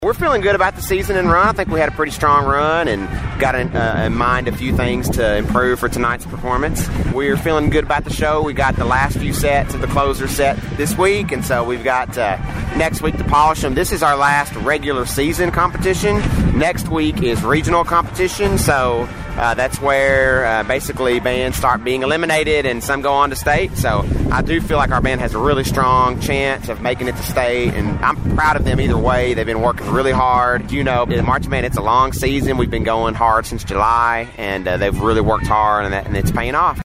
We're feeling good about the season and run. I think we had a pretty strong run and got in mind a few things to improve for tonight's performance. We're feeling good about the show. We got the last few sets of the closer set this week, and so we've got next week to polish them. This is our last regular season competition. Next week is regional competition, so that's where basically bands start being eliminated and some go on to state. So I do feel like our band has a really strong chance of making it to state, and I'm proud of them either way. They've been working really hard. You know, in Marching Band, it's a long season. We've been going hard since July, and they've really worked hard, and it's paying off.